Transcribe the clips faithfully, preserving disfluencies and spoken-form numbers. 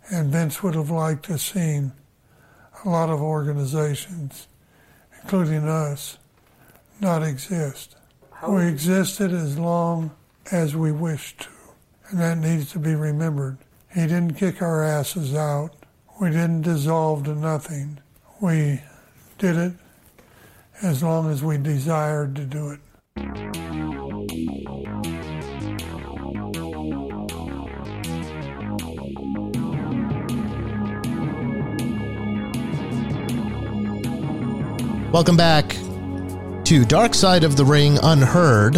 And Vince would have liked to have seen a lot of organizations, including us, not exist. How? We existed as long as we wished to, and that needs to be remembered. He didn't kick our asses out. We didn't dissolve to nothing. We did it as long as we desired to do it. Welcome back to Dark Side of the Ring Unheard,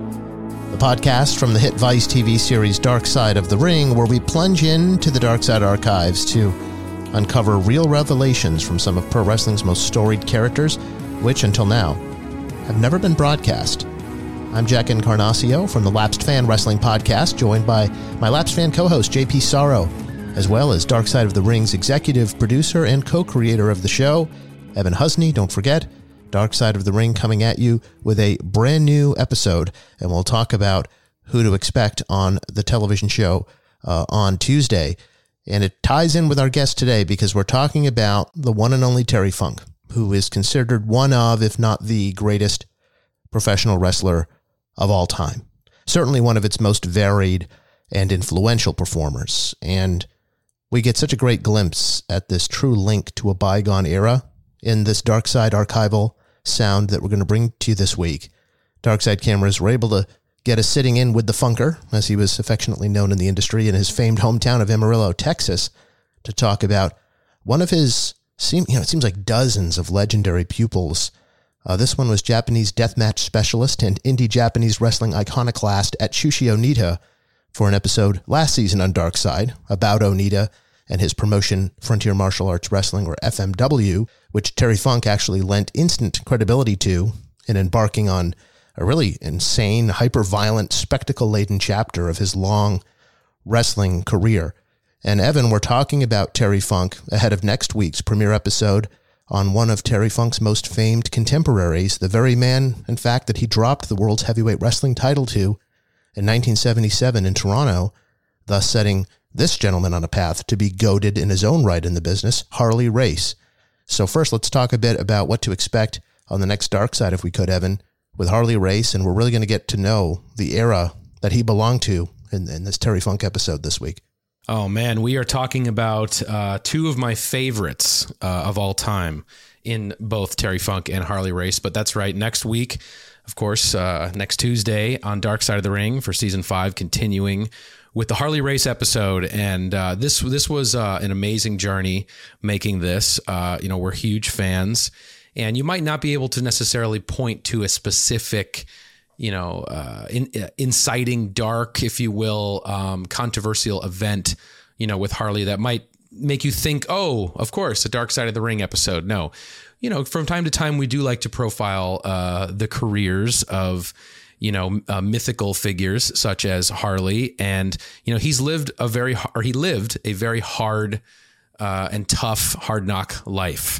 the podcast from the hit Vice T V series Dark Side of the Ring, where we plunge into the Dark Side archives to uncover real revelations from some of pro wrestling's most storied characters, which, until now, have never been broadcast. I'm Jack Encarnacio from the Lapsed Fan Wrestling Podcast, joined by my Lapsed Fan co-host, J P Sorrow, as well as Dark Side of the Ring's executive producer and co-creator of the show, Evan Husney. Don't forget, Dark Side of the Ring coming at you with a brand new episode, and we'll talk about who to expect on the television show uh, on Tuesday. And it ties in with our guest today because we're talking about the one and only Terry Funk, who is considered one of, if not the greatest professional wrestler of all time. Certainly one of its most varied and influential performers. And we get such a great glimpse at this true link to a bygone era in this Dark Side archival sound that we're going to bring to you this week. Dark Side cameras were able to get us sitting in with the Funker, as he was affectionately known in the industry, in his famed hometown of Amarillo, Texas, to talk about one of his, seem, you know, it seems like dozens of legendary pupils. Uh, this one was Japanese deathmatch specialist and indie Japanese wrestling iconoclast Atsushi Onita for an episode last season on Dark Side about Onita and his promotion, Frontier Martial Arts Wrestling, or F M W, which Terry Funk actually lent instant credibility to in embarking on a really insane, hyper-violent, spectacle-laden chapter of his long wrestling career. And Evan, we're talking about Terry Funk ahead of next week's premiere episode on one of Terry Funk's most famed contemporaries, the very man, in fact, that he dropped the world's heavyweight wrestling title to in nineteen seventy-seven in Toronto, thus setting this gentleman on a path to be goated in his own right in the business, Harley Race. So first, let's talk a bit about what to expect on the next Dark Side, if we could, Evan, with Harley Race, and we're really going to get to know the era that he belonged to in, in this Terry Funk episode this week. Oh, man, we are talking about uh, two of my favorites uh, of all time in both Terry Funk and Harley Race, but that's right, next week, of course, uh, next Tuesday on Dark Side of the Ring for season five, continuing with the Harley Race episode. And uh, this this was uh, an amazing journey making this. Uh, you know, we're huge fans, and you might not be able to necessarily point to a specific, you know, uh, in, uh, inciting, dark, if you will, um, controversial event, you know, with Harley that might make you think, oh, of course, a Dark Side of the Ring episode. No, you know, from time to time, we do like to profile uh, the careers of, you know, uh, mythical figures such as Harley. And, you know, he's lived a very, or he lived a very hard uh, and tough, hard knock life,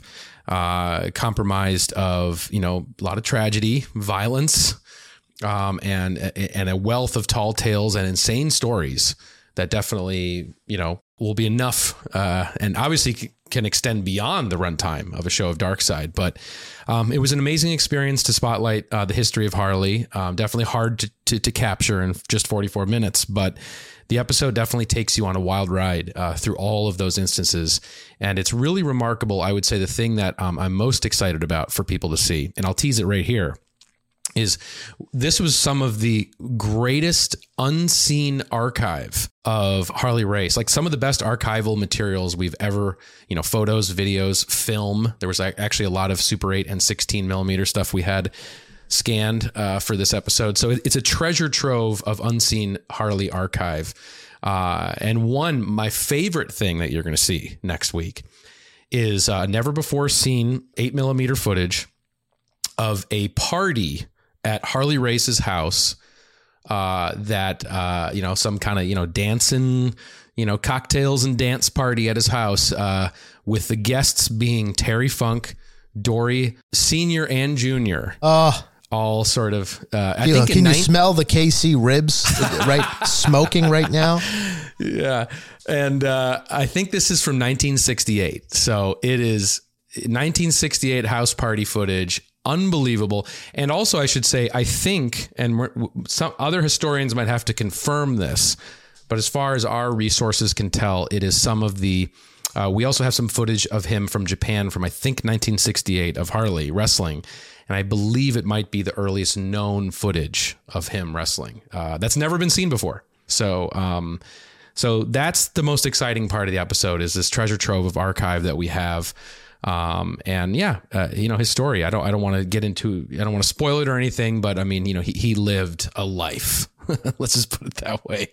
uh, compromised of, you know, a lot of tragedy, violence, um, and, and a wealth of tall tales and insane stories that definitely, you know, will be enough, uh, and obviously can extend beyond the runtime of a show of Dark Side. But um, it was an amazing experience to spotlight uh, the history of Harley. Um, definitely hard to, to, to capture in just forty-four minutes, but the episode definitely takes you on a wild ride uh, through all of those instances. And it's really remarkable. I would say the thing that um, I'm most excited about for people to see, and I'll tease it right here, is this was some of the greatest unseen archive of Harley Race, like some of the best archival materials we've ever, you know, photos, videos, film. There was actually a lot of Super eight and sixteen millimeter stuff we had scanned uh, for this episode. So it's a treasure trove of unseen Harley archive. Uh, and one, my favorite thing that you're going to see next week is uh, never before seen eight millimeter footage of a party at Harley Race's house, uh, that, uh, you know, some kind of, you know, dancing, you know, cocktails and dance party at his house, uh, with the guests being Terry Funk, Dory, Senior and Junior. Oh, all sort of. Uh, I you think know, can in you nine- smell the K C ribs, right? Smoking right now. Yeah, and uh, I think this is from nineteen sixty-eight. So it is nineteen sixty-eight house party footage. Unbelievable. And also, I should say, I think, and we're, some other historians might have to confirm this, but as far as our resources can tell, it is some of the. Uh, we also have some footage of him from Japan from, I think, nineteen sixty-eight of Harley wrestling. And I believe it might be the earliest known footage of him wrestling. Uh, that's never been seen before. So, um, so that's the most exciting part of the episode is this treasure trove of archive that we have. Um, and yeah, uh, you know, his story, I don't, I don't want to get into, I don't want to spoil it or anything, but I mean, you know, he, he lived a life. Let's just put it that way.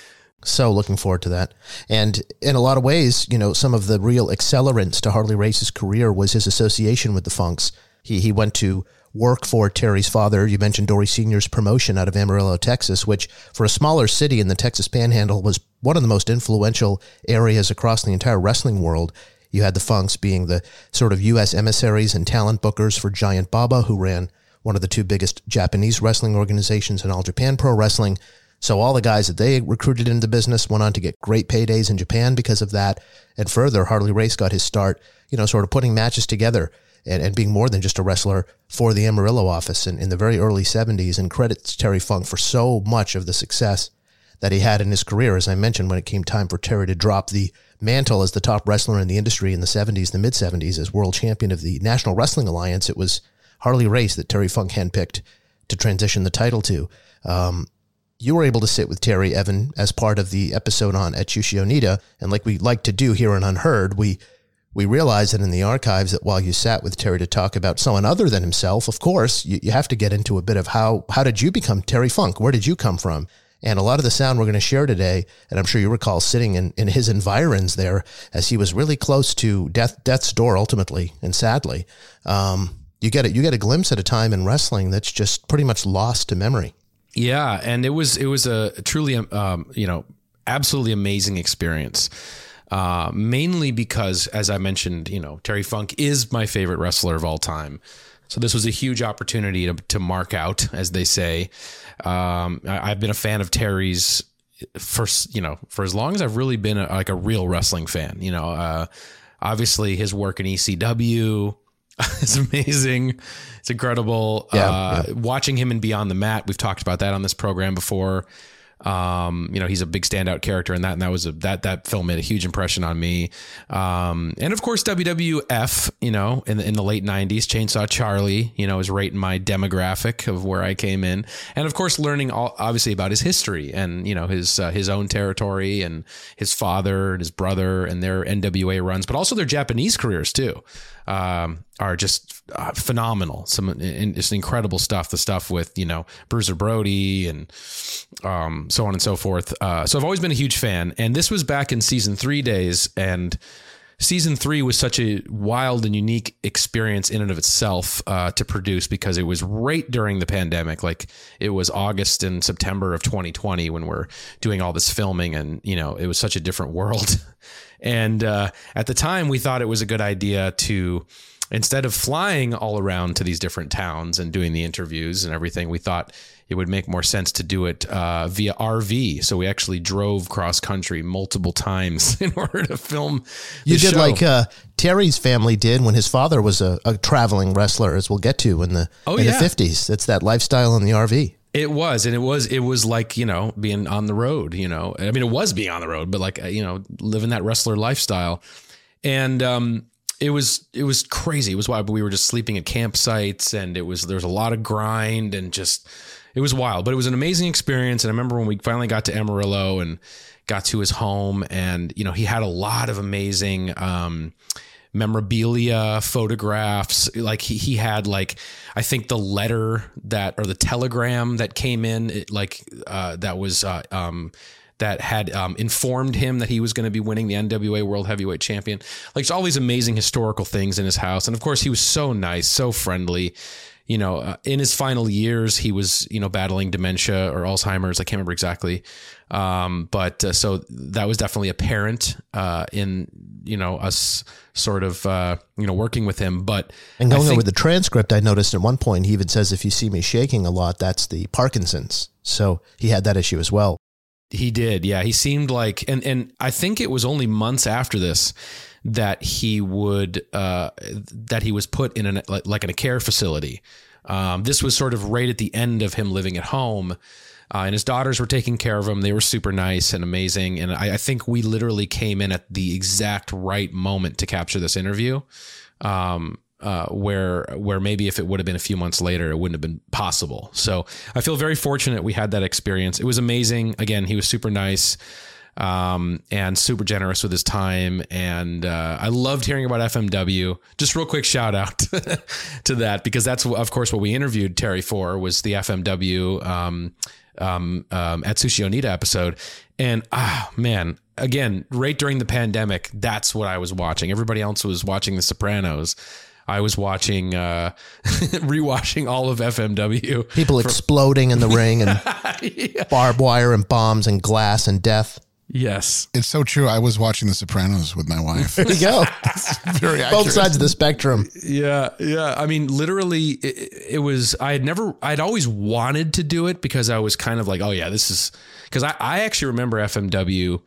So looking forward to that. And in a lot of ways, you know, some of the real accelerants to Harley Race's career was his association with the Funks. He he went to work for Terry's father. You mentioned Dory Senior's promotion out of Amarillo, Texas, which for a smaller city in the Texas Panhandle was one of the most influential areas across the entire wrestling world. You had the Funks being the sort of U S emissaries and talent bookers for Giant Baba, who ran one of the two biggest Japanese wrestling organizations in All Japan Pro Wrestling. So all the guys that they recruited into the business went on to get great paydays in Japan because of that. And further, Harley Race got his start, you know, sort of putting matches together and, and being more than just a wrestler for the Amarillo office in, in the very early seventies, and credits Terry Funk for so much of the success that he had in his career. As I mentioned, when it came time for Terry to drop the mantle as the top wrestler in the industry in the seventies, the mid-seventies, as world champion of the National Wrestling Alliance, it was Harley Race that Terry Funk handpicked to transition the title to. Um, you were able to sit with Terry, Evan, as part of the episode on Atsushi Onita, and like we like to do here on Unheard, we we realized that in the archives that while you sat with Terry to talk about someone other than himself, of course, you, you have to get into a bit of how how did you become Terry Funk? Where did you come from? And a lot of the sound we're going to share today, and I'm sure you recall sitting in, in his environs there as he was really close to death death's door ultimately and sadly. Um, you get it. You get a glimpse at a time in wrestling that's just pretty much lost to memory. Yeah, and it was it was a truly um, you know absolutely amazing experience. Uh, mainly because, as I mentioned, you know, Terry Funk is my favorite wrestler of all time. So this was a huge opportunity to, to mark out, as they say. Um, I, I've been a fan of Terry's for, you know, for as long as I've really been a, like a real wrestling fan. You know, uh, obviously his work in E C W is amazing. It's incredible. Yeah, uh, yeah. Watching him in Beyond the Mat, we've talked about that on this program before. Um, you know, he's a big standout character in that, and that was a, that, that film made a huge impression on me. Um, and of course, W W F, you know, in the, in the late nineties, Chainsaw Charlie, you know, is right in my demographic of where I came in. And of course, learning all, obviously about his history and, you know, his, uh, his own territory and his father and his brother and their N W A runs, but also their Japanese careers too. Um, are just uh, phenomenal. Some and it's incredible stuff. The stuff with, you know, Bruiser Brody and um, so on and so forth. Uh, so I've always been a huge fan. And this was back in season three days. And season three was such a wild and unique experience in and of itself uh, to produce, because it was right during the pandemic. Like it was August and September of twenty twenty when we're doing all this filming, and, you know, it was such a different world. And uh, at the time, we thought it was a good idea to, instead of flying all around to these different towns and doing the interviews and everything, we thought it would make more sense to do it uh, via R V. So we actually drove cross country multiple times in order to film the You did show. like uh, Terry's family did when his father was a, a traveling wrestler, as we'll get to in the Oh, in yeah. the fifties. It's that lifestyle in the R V. It was, and it was, it was like, you know, being on the road, you know, I mean, it was being on the road, but like, you know, living that wrestler lifestyle. And, um, it was, it was crazy. It was wild. We were just sleeping at campsites, and it was, there was a lot of grind, and just, it was wild, but it was an amazing experience. And I remember when we finally got to Amarillo and got to his home, and, you know, he had a lot of amazing, um, memorabilia, photographs. Like he, he had like, I think the letter that, or the telegram that came in, it, like, uh, that was, uh, um, that had um, informed him that he was going to be winning the N W A World Heavyweight Champion. Like, there's all these amazing historical things in his house. And of course, he was so nice, so friendly. You know, uh, in his final years, he was, you know, battling dementia or Alzheimer's. I can't remember exactly. Um, but uh, so that was definitely apparent uh, in, you know, us sort of, uh, you know, working with him. But and going I think, over the transcript, I noticed at one point he even says, if you see me shaking a lot, that's the Parkinson's. So he had that issue as well. He did. Yeah. He seemed like, and, and I think it was only months after this that he would, uh, that he was put in an, like, like in a care facility. Um, this was sort of right at the end of him living at home, uh, and his daughters were taking care of him. They were super nice and amazing. And I, I think we literally came in at the exact right moment to capture this interview. Um, Uh, where where maybe if it would have been a few months later, it wouldn't have been possible. So I feel very fortunate we had that experience. It was amazing. Again, he was super nice um, and super generous with his time. And uh, I loved hearing about F M W. Just real quick shout out to that, because that's, of course, what we interviewed Terry for, was the F M W um, um, um, Atsushi Onita episode. And ah, man, again, right during the pandemic, that's what I was watching. Everybody else was watching The Sopranos. I was watching, uh, rewatching all of F M W. People for- exploding in the ring and yeah. barbed wire and bombs and glass and death. Yes. It's so true. I was watching The Sopranos with my wife. There you go. Very accurate. Both sides of the spectrum. Yeah. Yeah. I mean, literally, it, it was, I had never, I'd always wanted to do it because I was kind of like, oh, yeah, this is, because I, I actually remember F M W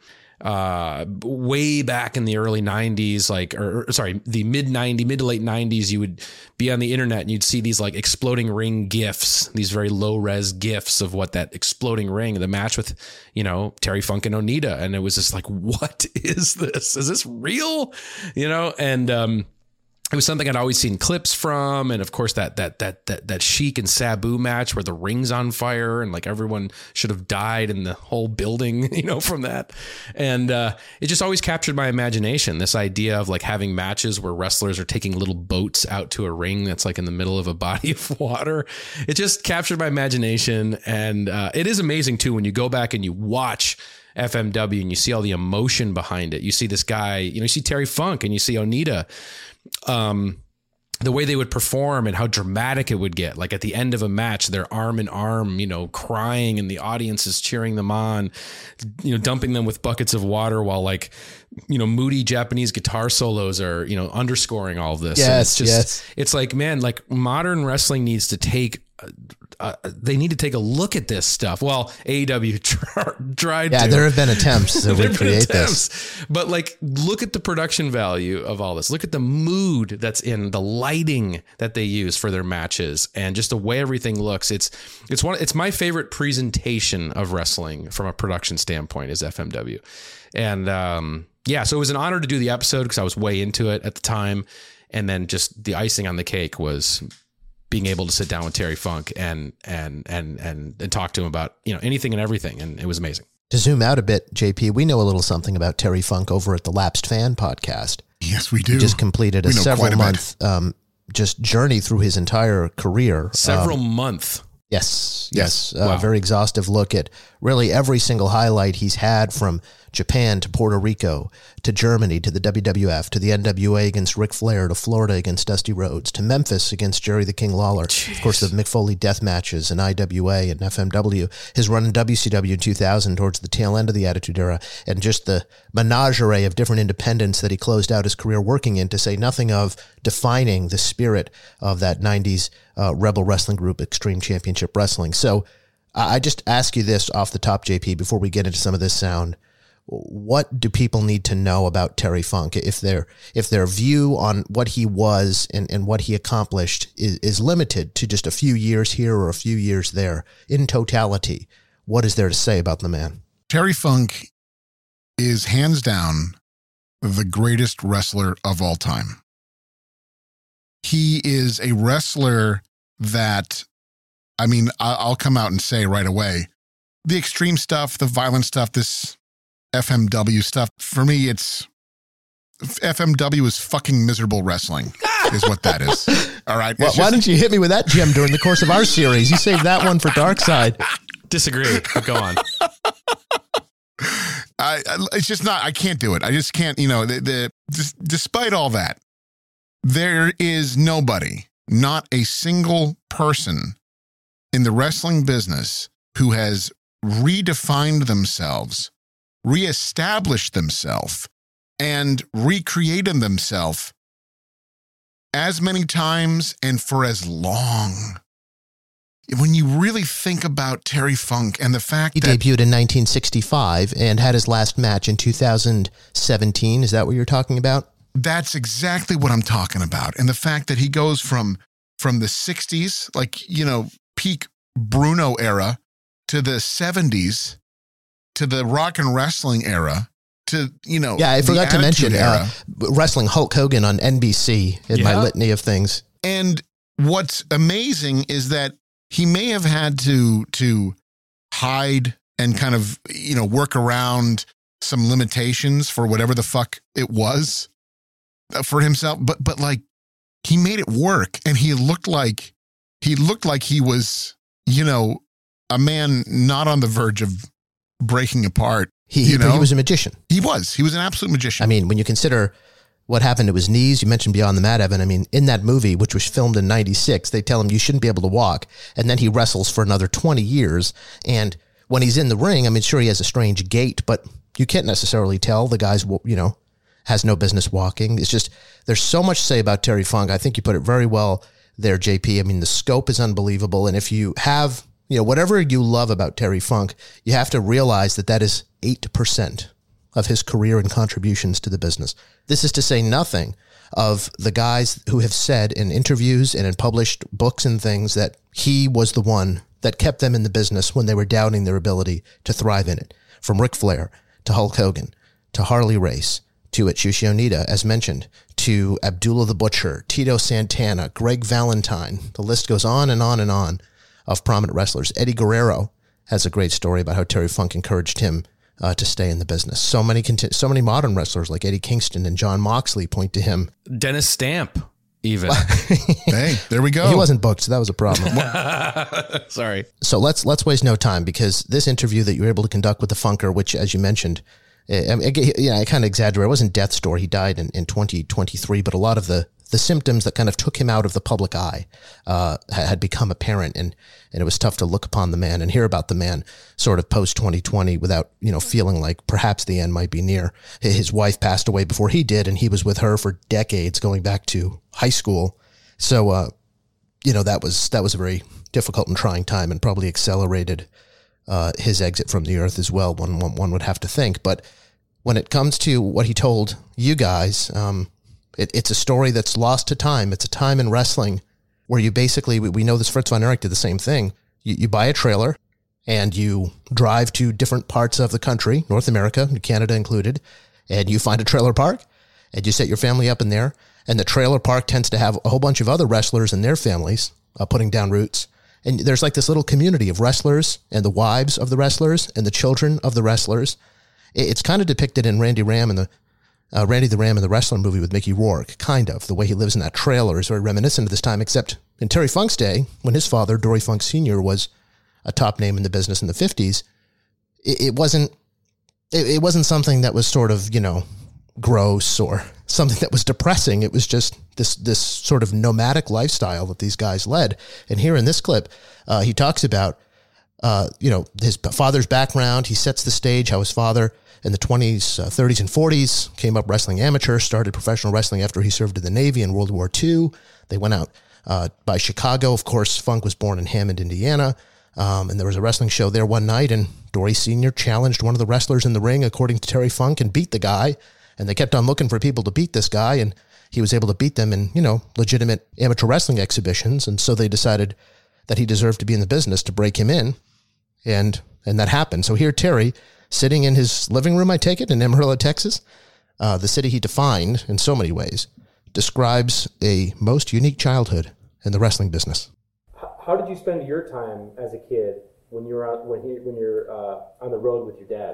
uh way back in the early nineties, like, or, or sorry, the mid nineties, mid to late nineties, you would be on the internet and you'd see these like exploding ring GIFs, these very low res GIFs of what that exploding ring, the match with, you know, Terry Funk and Onita. And it was just like, what is this? Is this real? You know? And, um, it was something I'd always seen clips from. And of course that, that, that, that, that Sheik and Sabu match where the ring's on fire and like everyone should have died in the whole building, you know, from that. And, uh, it just always captured my imagination. This idea of like having matches where wrestlers are taking little boats out to a ring that's like in the middle of a body of water. It just captured my imagination. And, uh, it is amazing too, when you go back and you watch F M W and you see all the emotion behind it. You see this guy, you know, you see Terry Funk and you see Onita. Um, the way they would perform and how dramatic it would get, like at the end of a match, they're arm in arm, you know, crying and the audience is cheering them on, you know, dumping them with buckets of water while like, you know, moody Japanese guitar solos are, you know, underscoring all of this. Yes, and it's just, yes. It's like, man, like modern wrestling needs to take Uh, they need to take a look at this stuff. Well, A E W tried yeah, to. there have been attempts to recreate this. But like, look at the production value of all this. Look at the mood that's in the lighting that they use for their matches and just the way everything looks. It's it's one. It's my favorite presentation of wrestling from a production standpoint is F M W. And um, yeah, so it was an honor to do the episode because I was way into it at the time. And then just the icing on the cake was being able to sit down with Terry Funk and, and, and, and, and talk to him about, you know, anything and everything. And it was amazing. To zoom out a bit, J P, we know a little something about Terry Funk over at the Lapsed Fan podcast. Yes, we do. He just completed a several a month, um, just journey through his entire career. Several um, month. Yes. Yes. A Wow. uh, very exhaustive look at really every single highlight he's had from Japan to Puerto Rico to Germany to the W W F to the N W A against Ric Flair to Florida against Dusty Rhodes to Memphis against Jerry the King Lawler. Jeez. Of course, the Mick Foley death matches in I W A and F M W. His run in W C W in two thousand towards the tail end of the Attitude Era, and just the menagerie of different independents that he closed out his career working in, to say nothing of defining the spirit of that nineties uh, rebel wrestling group, Extreme Championship Wrestling. So I just ask you this off the top, J P, before we get into some of this sound. What do people need to know about Terry Funk if their if their view on what he was and, and what he accomplished is, is limited to just a few years here or a few years there? In totality, what is there to say about the man? Terry Funk is hands down the greatest wrestler of all time. He is a wrestler that, I mean, I'll come out and say right away, the extreme stuff, the violent stuff, this F M W stuff, for me, it's F M W is fucking miserable wrestling is what that is. All right. Well, why didn't you hit me with that gem during the course of our series? You saved that one for Dark Side. Disagree. But go on. I, I, it's just not, I can't do it. I just can't, you know, the, the just, despite all that, there is nobody, not a single person in the wrestling business who has redefined themselves, reestablished themselves, and recreated themselves as many times and for as long. When you really think about Terry Funk and the fact he that... He debuted in nineteen sixty-five and had his last match in two thousand seventeen. Is that what you're talking about? That's exactly what I'm talking about. And the fact that he goes from from the sixties, like, you know, peak Bruno era, to the seventies, to the rock and wrestling era, to, you know... Yeah, I forgot to mention uh, era. wrestling Hulk Hogan on N B C in yeah. my litany of things. And what's amazing is that he may have had to to hide and kind of, you know, work around some limitations for whatever the fuck it was for himself. But but like he made it work, and he looked like he looked like he was, you know, a man not on the verge of breaking apart. He you know? he was a magician. He was. He was an absolute magician. I mean, when you consider what happened to his knees, you mentioned Beyond the Mat, Evan. I mean, in that movie, which was filmed in ninety-six, they tell him you shouldn't be able to walk. And then he wrestles for another twenty years. And when he's in the ring, I mean, sure, he has a strange gait, but you can't necessarily tell the guy's, you know, has no business walking. It's just, there's so much to say about Terry Funk. I think you put it very well there, J P. I mean, the scope is unbelievable. And if you have, you know, whatever you love about Terry Funk, you have to realize that that is eight percent of his career and contributions to the business. This is to say nothing of the guys who have said in interviews and in published books and things that he was the one that kept them in the business when they were doubting their ability to thrive in it. From Ric Flair to Hulk Hogan to Harley Race to Atsushi Onita, as mentioned, to Abdullah the Butcher, Tito Santana, Greg Valentine. The list goes on and on and on of prominent wrestlers. Eddie Guerrero has a great story about how Terry Funk encouraged him Uh, to stay in the business. So many conti- so many modern wrestlers like Eddie Kingston and John Moxley point to him. Dennis Stamp, even. Hey, there we go. He wasn't booked, so that was a problem. Sorry. So let's let's waste no time, because this interview that you were able to conduct with the Funker, which, as you mentioned, I, I, yeah, I kind of exaggerate. It wasn't death's door. He died in, in twenty twenty-three, but a lot of the the symptoms that kind of took him out of the public eye uh, had become apparent, and and it was tough to look upon the man and hear about the man sort of post twenty twenty without, you know, feeling like perhaps the end might be near. His wife passed away before he did, and he was with her for decades, going back to high school. So, uh, you know, that was that was a very difficult and trying time, and probably accelerated uh, his exit from the earth as well. One, one one would have to think. But when it comes to what he told you guys, um, It, it's a story that's lost to time. It's a time in wrestling where you basically, we, we know this, Fritz von Erich did the same thing. You, you buy a trailer and you drive to different parts of the country, North America, Canada included, and you find a trailer park and you set your family up in there. And the trailer park tends to have a whole bunch of other wrestlers and their families uh, putting down roots. And there's like this little community of wrestlers and the wives of the wrestlers and the children of the wrestlers. It, it's kind of depicted in Randy Ram and the Uh, Randy the Ram in the wrestling movie with Mickey Rourke, kind of. The way he lives in that trailer is very reminiscent of this time, except in Terry Funk's day, when his father, Dory Funk Senior, was a top name in the business in the fifties, it, it wasn't it, it wasn't something that was sort of, you know, gross or something that was depressing. It was just this this sort of nomadic lifestyle that these guys led. And here in this clip, uh, he talks about, uh, you know, his father's background. He sets the stage, how his father in the twenties, uh, thirties, and forties, came up wrestling amateur, started professional wrestling after he served in the Navy in World War Two. They went out uh, by Chicago. Of course, Funk was born in Hammond, Indiana, um, and there was a wrestling show there one night, and Dory Senior challenged one of the wrestlers in the ring, according to Terry Funk, and beat the guy, and they kept on looking for people to beat this guy, and he was able to beat them in, you know, legitimate amateur wrestling exhibitions, and so they decided that he deserved to be in the business to break him in, and and that happened. So here Terry, sitting in his living room, I take it, in Amarillo, Texas, uh, the city he defined in so many ways, describes a most unique childhood in the wrestling business. How did you spend your time as a kid when you were on, when he, when you're uh, on the road with your dad?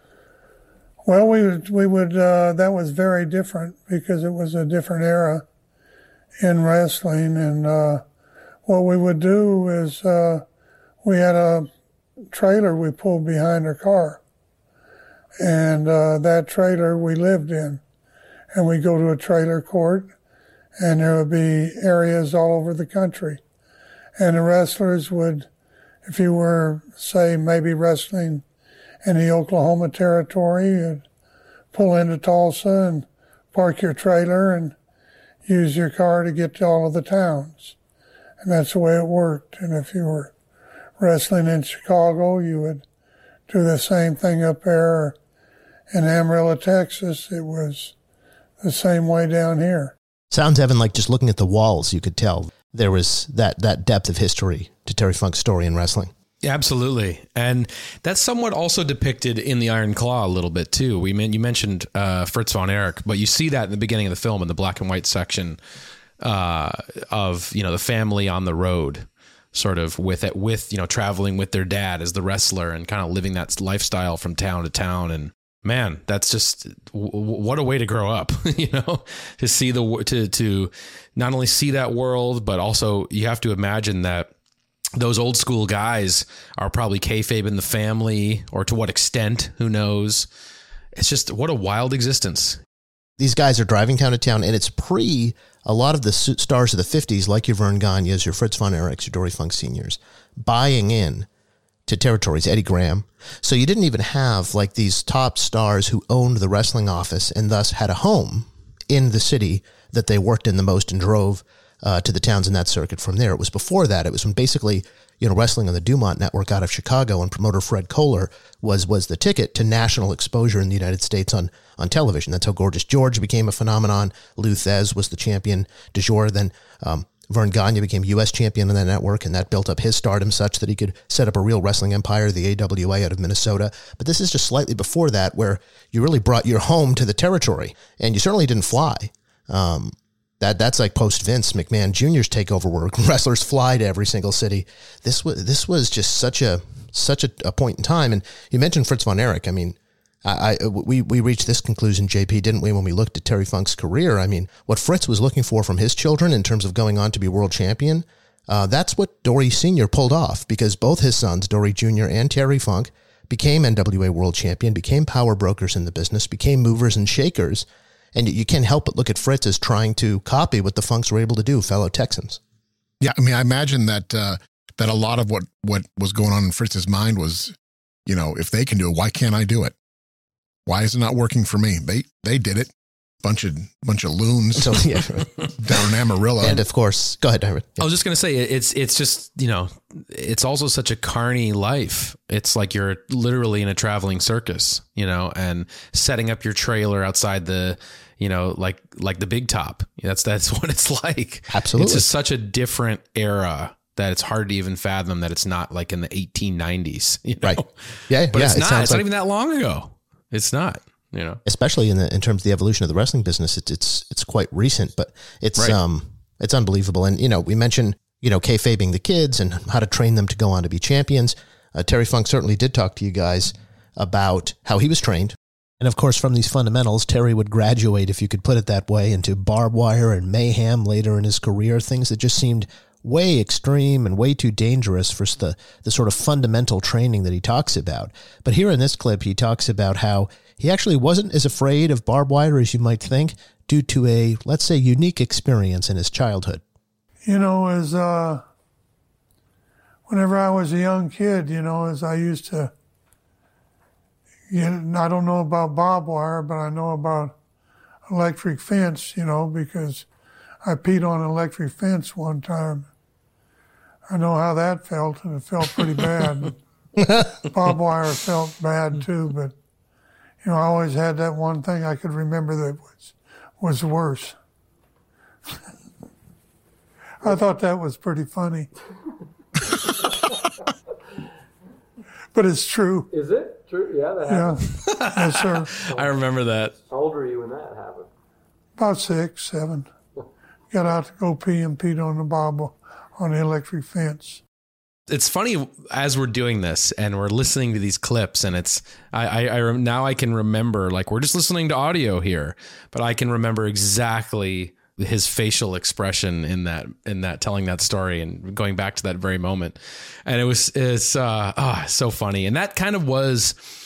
Well, we would we would uh, that was very different because it was a different era in wrestling, and uh, what we would do is uh, we had a trailer we pulled behind our car. And uh, that trailer we lived in. And we'd go to a trailer court, and there would be areas all over the country. And the wrestlers would, if you were, say, maybe wrestling in the Oklahoma territory, you'd pull into Tulsa and park your trailer and use your car to get to all of the towns. And that's the way it worked. And if you were wrestling in Chicago, you would do the same thing up there. In Amarillo, Texas, it was the same way down here. Sounds, Evan, like just looking at the walls, you could tell there was that, that depth of history to Terry Funk's story in wrestling. Yeah, absolutely. And that's somewhat also depicted in the Iron Claw a little bit too. We mean, you mentioned uh, Fritz von Erich, but you see that in the beginning of the film in the black and white section uh, of, you know, the family on the road, sort of with it, with, you know, traveling with their dad as the wrestler and kind of living that lifestyle from town to town. And man, that's just w- what a way to grow up, you know, to see the, to, to not only see that world, but also you have to imagine that those old school guys are probably kayfabe in the family, or to what extent, who knows? It's just, what a wild existence. These guys are driving town to town, and it's pre a lot of the stars of the fifties, like your Vern Gagne's, your Fritz von Erichs, your Dory Funk Seniors, buying in to territories, Eddie Graham. So you didn't even have like these top stars who owned the wrestling office and thus had a home in the city that they worked in the most and drove Uh, to the towns in that circuit from there. It was before that. It was when basically, you know, wrestling on the Dumont Network out of Chicago and promoter Fred Kohler was was the ticket to national exposure in the United States on, on television. That's how Gorgeous George became a phenomenon. Lou Thez was the champion du jour. Then um, Vern Gagne became U S champion on that network, and that built up his stardom such that he could set up a real wrestling empire, the A W A out of Minnesota. But this is just slightly before that, where you really brought your home to the territory, and you certainly didn't fly. Um, That that's like post Vince McMahon Junior's takeover, where wrestlers fly to every single city. This was this was just such a such a, a point in time. And you mentioned Fritz von Erich. I mean, I, I we we reached this conclusion, J P, didn't we, when we looked at Terry Funk's career? I mean, what Fritz was looking for from his children in terms of going on to be world champion, uh, that's what Dory Senior pulled off, because both his sons, Dory Junior and Terry Funk, became N W A world champion, became power brokers in the business, became movers and shakers. And you can't help but look at Fritz as trying to copy what the Funks were able to do, fellow Texans. Yeah, I mean, I imagine that uh, that a lot of what, what was going on in Fritz's mind was, you know, if they can do it, why can't I do it? Why is it not working for me? They they did it. Bunch of bunch of loons So, yeah. down in Amarillo. And of course, go ahead, David. I was just going to say, it's, it's just, you know, it's also such a carny life. It's like you're literally in a traveling circus, you know, and setting up your trailer outside the, you know, like, like the Big Top. That's, that's what it's like. Absolutely. It's just such a different era that it's hard to even fathom that it's not like in the eighteen nineties, you know? Right. Yeah. But yeah, it's it not, sounds it's like, not even that long ago. It's not. You know, especially in the in terms of the evolution of the wrestling business, it's it's it's quite recent, but it's right. um it's unbelievable. And you know, we mentioned you know kayfabing the kids and how to train them to go on to be champions. Uh, Terry Funk certainly did talk to you guys about how he was trained, and of course, from these fundamentals, Terry would graduate, if you could put it that way, into barbed wire and mayhem later in his career. Things that just seemed way extreme and way too dangerous for the the sort of fundamental training that he talks about. But here in this clip, he talks about how he actually wasn't as afraid of barbed wire as you might think, due to a, let's say, unique experience in his childhood. You know, as uh, whenever I was a young kid, you know, as I used to, you know, I don't know about barbed wire, but I know about electric fence, you know, because I peed on an electric fence one time. I know how that felt, and it felt pretty bad. Barbed wire felt bad too, but you know, I always had that one thing I could remember that was was worse. I thought that was pretty funny. But it's true. Is it true? Yeah, that Yeah. happened. Yes, sir. I remember that. How old were you when that happened? About six, seven. Got out to go pee and peed on the bobble on the electric fence. It's funny as we're doing this and we're listening to these clips, and it's I, I, I now I can remember, like, we're just listening to audio here, but I can remember exactly his facial expression in that in that telling that story and going back to that very moment, and it was it's uh oh, so funny, and that kind of was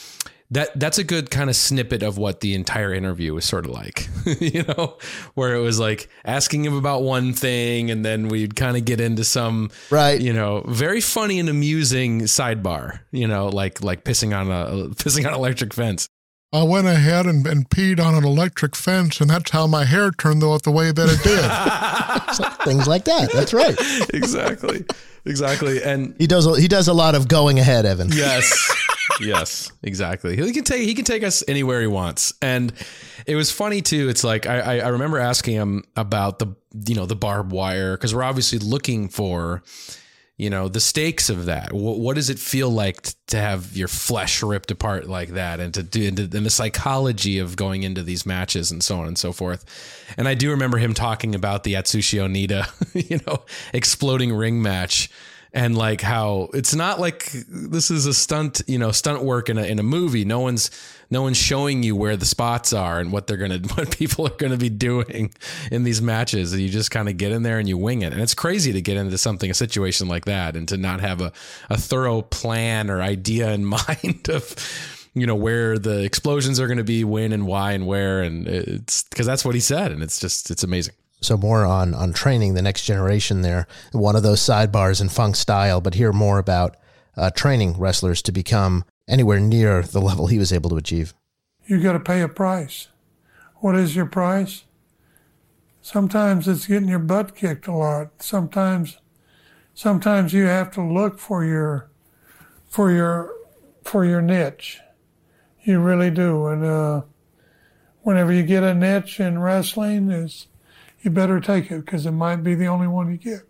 that that's a good kind of snippet of what the entire interview was sort of like, you know, where it was like asking him about one thing and then we'd kind of get into some, right, you know, very funny and amusing sidebar, you know, like like pissing on a pissing on an electric fence. I went ahead and, and peed on an electric fence, and that's how my hair turned out the way that it did. So, things like that. That's right. Exactly. Exactly. And he does he does a lot of going ahead, Evan. Yes. Yes, exactly. He can take he can take us anywhere he wants. And it was funny too. It's like I I remember asking him about the you know the barbed wire, because we're obviously looking for, you know, the stakes of that. What, what does it feel like to have your flesh ripped apart like that, and to do and the psychology of going into these matches and so on and so forth. And I do remember him talking about the Atsushi Onita, you know, exploding ring match. And like how it's not like this is a stunt, you know, stunt work in a in a movie. No one's no one's showing you where the spots are and what they're gonna what people are gonna be doing in these matches. And you just kind of get in there and you wing it. And it's crazy to get into something, a situation like that, and to not have a, a thorough plan or idea in mind of, you know, where the explosions are going to be, when and why and where. And it's because that's what he said. And it's just it's amazing. So more on, on training the next generation there, one of those sidebars in Funk style, but hear more about uh, training wrestlers to become anywhere near the level he was able to achieve. You got to pay a price. What is your price? Sometimes it's getting your butt kicked a lot. Sometimes, sometimes you have to look for your, for your, for your niche. You really do. And uh, whenever you get a niche in wrestling, is you better take it, because it might be the only one you get.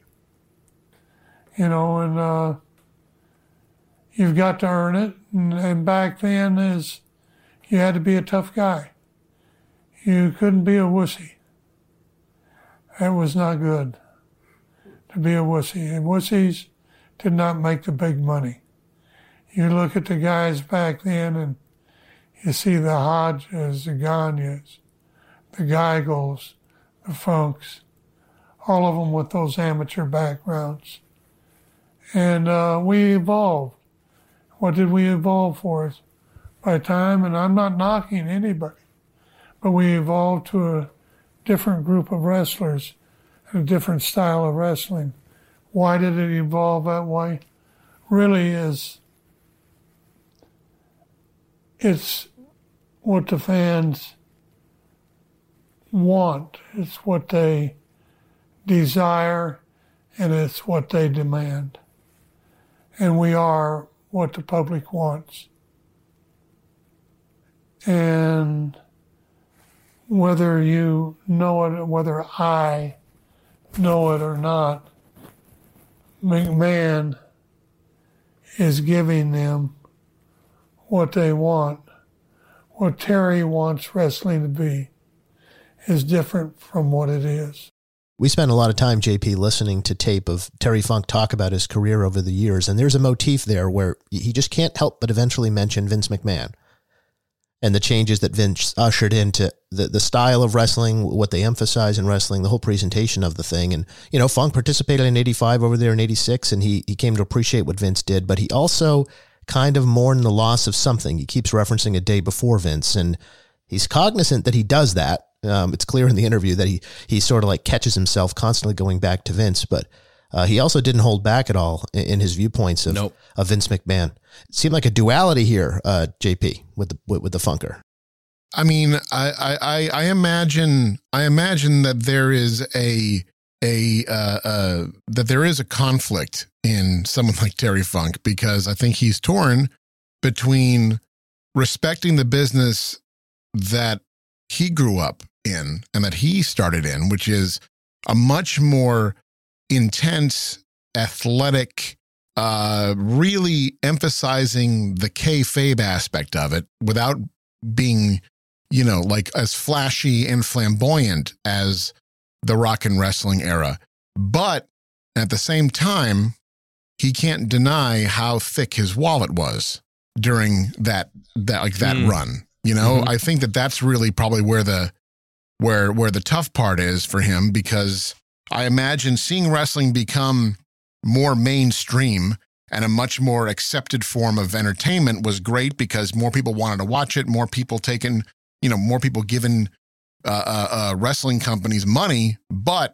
You know, and uh, you've got to earn it. And, and back then, is you had to be a tough guy. You couldn't be a wussy. That was not good, to be a wussy. And wussies did not make the big money. You look at the guys back then, and you see the Hodges, the Gagnes, the Geigels, the Funks, all of them with those amateur backgrounds. And uh, we evolved. What did we evolve for? By time, and I'm not knocking anybody, but we evolved to a different group of wrestlers and a different style of wrestling. Why did it evolve that way? Really is, it's what the fans want. It's what they desire, and it's what they demand. And we are what the public wants. And whether you know it, whether I know it or not, McMahon is giving them what they want. What Terry wants wrestling to be is different from what it is. We spent a lot of time, J P, listening to tape of Terry Funk talk about his career over the years, and there's a motif there where he just can't help but eventually mention Vince McMahon and the changes that Vince ushered into the, the style of wrestling, what they emphasize in wrestling, the whole presentation of the thing. And, you know, Funk participated in eighty-five over there in eighty-six, and he, he came to appreciate what Vince did, but he also kind of mourned the loss of something. He keeps referencing a day before Vince, and he's cognizant that he does that. Um, it's clear in the interview that he he sort of like catches himself constantly going back to Vince, but uh, he also didn't hold back at all in, in his viewpoints of, nope. of Vince McMahon. It seemed like a duality here, uh, J P, with the with, with the Funker. I mean, I, I I imagine I imagine that there is a a uh, uh, that there is a conflict in someone like Terry Funk, because I think he's torn between respecting the business that he grew up in and that he started in, which is a much more intense, athletic, uh, really emphasizing the kayfabe aspect of it without being, you know, like as flashy and flamboyant as the rock and wrestling era. But at the same time, he can't deny how thick his wallet was during that, that like that mm. run. You know, mm-hmm. I think that that's really probably where the where where the tough part is for him, because I imagine seeing wrestling become more mainstream and a much more accepted form of entertainment was great because more people wanted to watch it, more people taking, you know, more people giving uh, uh, uh, wrestling companies money. But,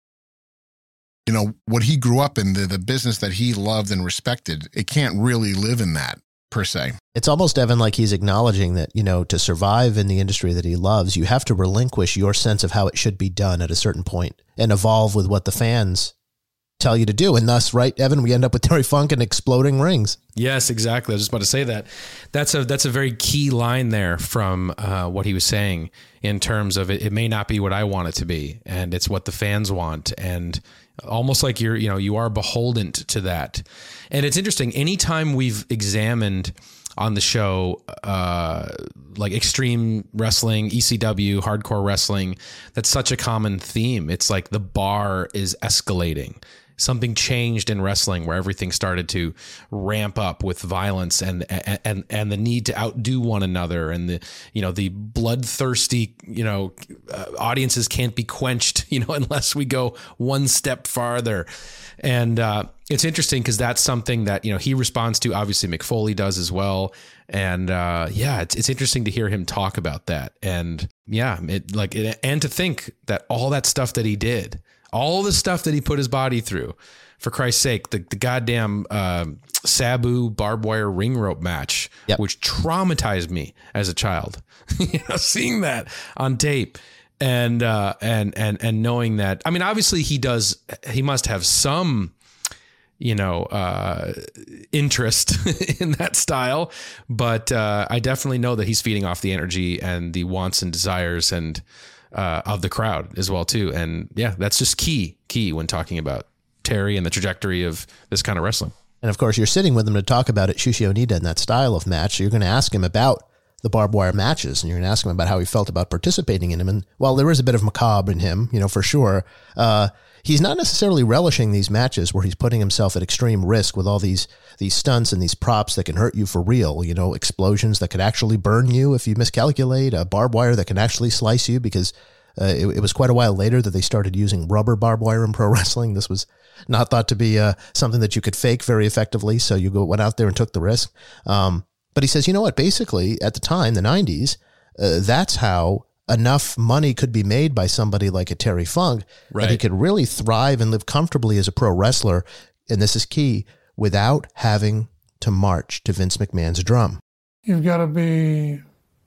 you know, what he grew up in, the, the business that he loved and respected, it can't really live in that per se. It's almost, Evan, like he's acknowledging that, you know, to survive in the industry that he loves, you have to relinquish your sense of how it should be done at a certain point and evolve with what the fans tell you to do. And thus, right, Evan, we end up with Terry Funk and exploding rings. Yes, exactly. I was just about to say that. That's a that's a very key line there from uh, what he was saying in terms of it, it may not be what I want it to be, and it's what the fans want, and almost like you're, you know, you are beholden to that. And it's interesting. Anytime we've examined on the show, uh, like extreme wrestling, E C W, hardcore wrestling, that's such a common theme. It's like the bar is escalating. Something changed in wrestling where everything started to ramp up with violence and and and the need to outdo one another, and the, you know, the bloodthirsty, you know, uh, audiences can't be quenched, you know, unless we go one step farther. And uh, it's interesting because that's something that, you know, he responds to. Obviously, Mick Foley does as well. And uh, yeah, it's it's interesting to hear him talk about that. And yeah, it like it, and to think that all that stuff that he did, all the stuff that he put his body through, for Christ's sake, the, the goddamn uh, Sabu barbed wire ring rope match, yep. which traumatized me as a child, you know, seeing that on tape and, uh, and, and, and knowing that, I mean, obviously he does, he must have some, you know, uh, interest in that style, but uh, I definitely know that he's feeding off the energy and the wants and desires and, Uh, of the crowd as well too. And yeah, that's just key, key when talking about Terry and the trajectory of this kind of wrestling. And of course, you're sitting with him to talk about it, Shushi Onita, and that style of match. So you're going to ask him about the barbed wire matches, and you're going to ask him about how he felt about participating in them. And while there is a bit of macabre in him, you know, for sure, uh, he's not necessarily relishing these matches where he's putting himself at extreme risk with all these these stunts and these props that can hurt you for real, you know, explosions that could actually burn you if you miscalculate, a barbed wire that can actually slice you, because uh, it, it was quite a while later that they started using rubber barbed wire in pro wrestling. This was not thought to be uh, something that you could fake very effectively, so you go, went out there and took the risk. Um, but he says, you know what, basically, at the time, the nineties, uh, that's how enough money could be made by somebody like a Terry Funk right. that he could really thrive and live comfortably as a pro wrestler, and this is key, without having to march to Vince McMahon's drum. You've got to be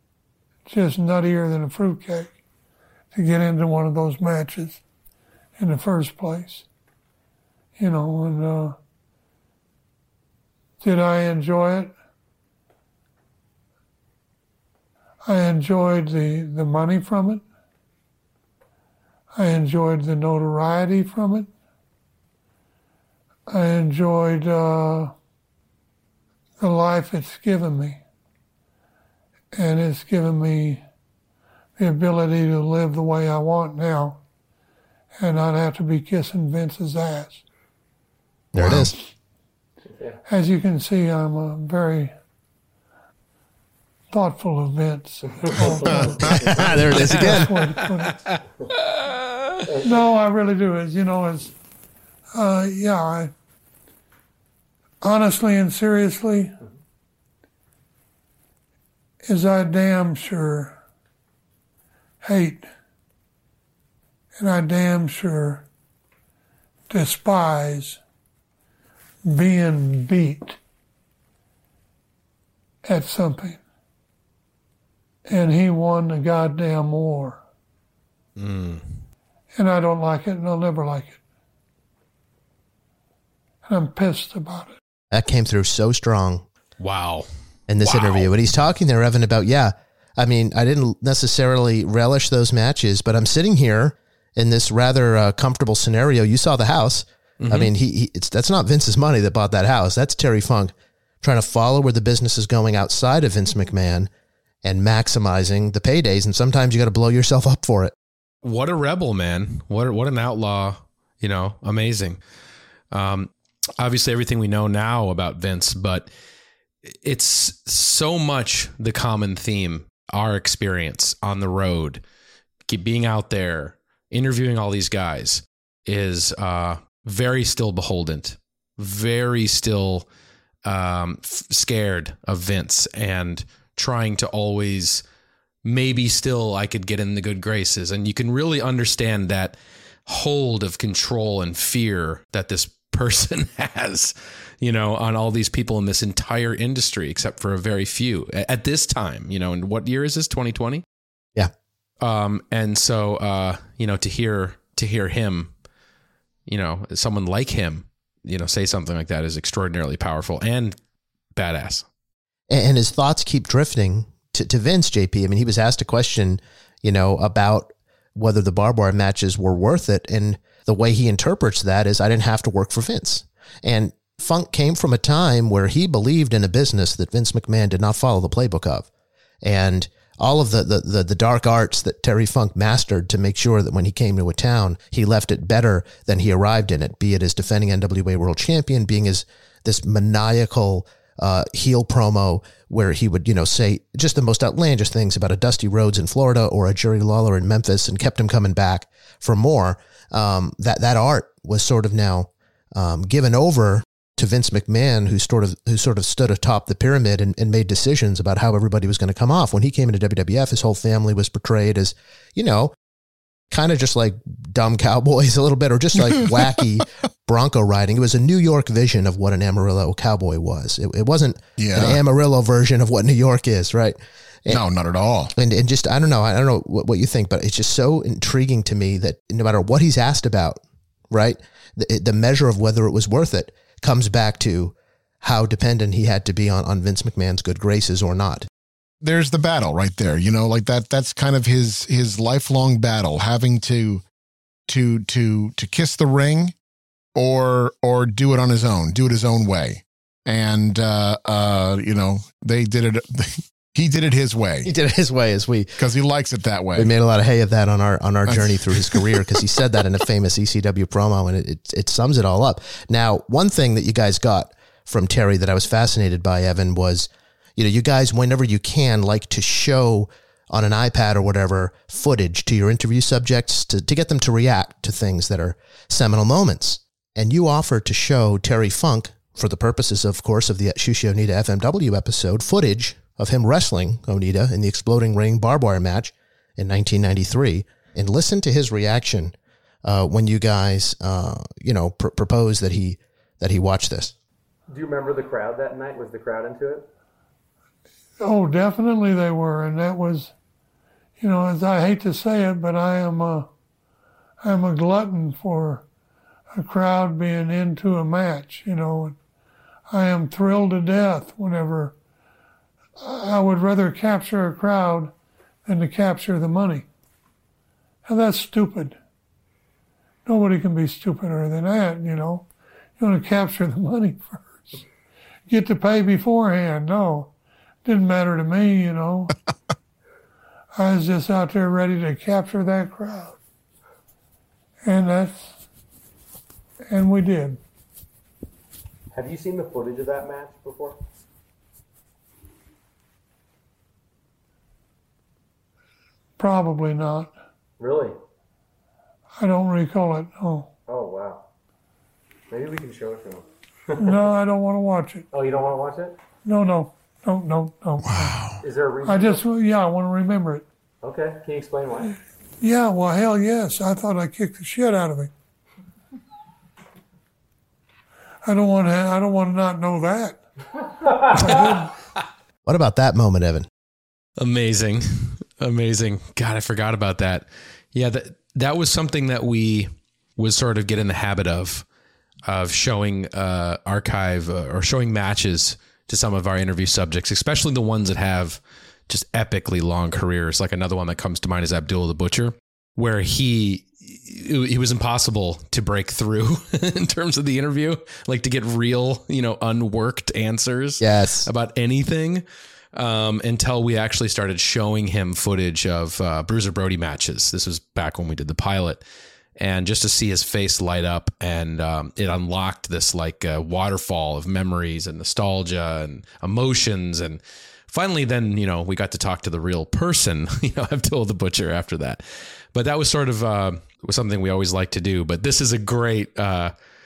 just nuttier than a fruitcake to get into one of those matches in the first place. You know, and uh, did I enjoy it? I enjoyed the, the money from it. I enjoyed the notoriety from it. I enjoyed uh, the life it's given me. And it's given me the ability to live the way I want now and not have to be kissing Vince's ass. There wow. it is. As you can see, I'm a very thoughtful of Vince. There it is again. No, I really do. As you know, as uh, yeah, I honestly and seriously, is I damn sure hate and I damn sure despise being beat at something. And he won the goddamn war. Mm. And I don't like it, and I'll never like it. And I'm pissed about it. That came through so strong. Wow. In this wow. interview. And he's talking there, Evan, about, yeah, I mean, I didn't necessarily relish those matches, but I'm sitting here in this rather uh, comfortable scenario. You saw the house. Mm-hmm. I mean, he, he it's that's not Vince's money that bought that house. That's Terry Funk trying to follow where the business is going outside of Vince McMahon and maximizing the paydays. And sometimes you got to blow yourself up for it. What a rebel, man. What, what an outlaw, you know, amazing. Um, obviously everything we know now about Vince, but it's so much the common theme, our experience on the road, keep being out there, interviewing all these guys is uh, very still beholden very still um, f- scared of Vince and trying to always, maybe still I could get in the good graces. And you can really understand that hold of control and fear that this person has, you know, on all these people in this entire industry, except for a very few at this time, you know. And what year is this? twenty twenty? Yeah. Um, and so, uh, you know, to hear, to hear him, you know, someone like him, you know, say something like that is extraordinarily powerful and badass. And his thoughts keep drifting to, to Vince, J P. I mean, he was asked a question, you know, about whether the barbed wire matches were worth it. And the way he interprets that is, I didn't have to work for Vince. And Funk came from a time where he believed in a business that Vince McMahon did not follow the playbook of. And all of the, the, the, the dark arts that Terry Funk mastered to make sure that when he came to a town, he left it better than he arrived in it, be it as defending N W A World Champion, being as this maniacal uh, heel promo where he would, you know, say just the most outlandish things about a Dusty Rhodes in Florida or a Jerry Lawler in Memphis and kept him coming back for more. Um, that, that art was sort of now um, given over to Vince McMahon, who sort of who sort of stood atop the pyramid and, and made decisions about how everybody was going to come off. When he came into W W F, his whole family was portrayed as, you know, kind of just like dumb cowboys a little bit, or just like wacky bronco riding. It was a New York vision of what an Amarillo cowboy was. It, it wasn't Yeah. an Amarillo version of what New York is, right? And, No, not at all. and and just, I don't know, I don't know what, what you think, but it's just so intriguing to me that no matter what he's asked about, right, the, the measure of whether it was worth it comes back to how dependent he had to be on, on Vince McMahon's good graces or not. There's the battle right there. You know, like that, that's kind of his, his lifelong battle, having to, to, to, to kiss the ring or, or do it on his own, do it his own way. And, uh, uh, you know, they did it. He did it his way He did it his way, as we because he likes it that way. we made a lot of hay of that on our on our journey through his career, because he said that in a famous E C W promo, and it, it it sums it all up. Now, one thing that you guys got from Terry that I was fascinated by, Evan, was, you know, you guys, whenever you can, like to show on an iPad or whatever footage to your interview subjects to, to get them to react to things that are seminal moments. And you offered to show Terry Funk, for the purposes, of course, of the Shushi Onita F M W episode, footage of him wrestling Onita in the Exploding Ring barbed wire match in nineteen ninety-three, and listen to his reaction uh, when you guys, uh, you know, pr- proposed that he that he watch this. Do you remember the crowd that night? Was the crowd into it? Oh, definitely they were, and that was, you know, as I hate to say it, but I am a, I'm a glutton for a crowd being into a match, you know. And I am thrilled to death whenever I would rather capture a crowd than to capture the money. And that's stupid. Nobody can be stupider than that, you know. You want to capture the money first. Get to pay beforehand. No, didn't matter to me, you know. I was just out there ready to capture that crowd. And that's, and we did. Have you seen the footage of that match before? Probably not. Really? I don't recall it, no. Oh, wow. Maybe we can show it to him. No, I don't want to watch it. Oh, you don't want to watch it? No, no, no, no, no. Wow. Is there a reason? I just, yeah, I want to remember it. Okay. Can you explain why? Yeah, well, hell yes. I thought I kicked the shit out of him. I don't want to, I don't want to not know that. What about that moment, Evan? Amazing. Amazing. God, I forgot about that. Yeah, that that was something that we would sort of get in the habit of, of showing uh, archive uh, or showing matches to some of our interview subjects, especially the ones that have just epically long careers. Like another one that comes to mind is Abdul the Butcher, where he it was impossible to break through in terms of the interview, like to get real, you know, unworked answers Yes. about anything. Um, until we actually started showing him footage of uh, Bruiser Brody matches. This was back when we did the pilot, and just to see his face light up, and um, it unlocked this like uh, waterfall of memories and nostalgia and emotions. And finally, then, you know, we got to talk to the real person, you know, Abdul the Butcher after that. But that was sort of uh, was something we always like to do. But this is a great, uh,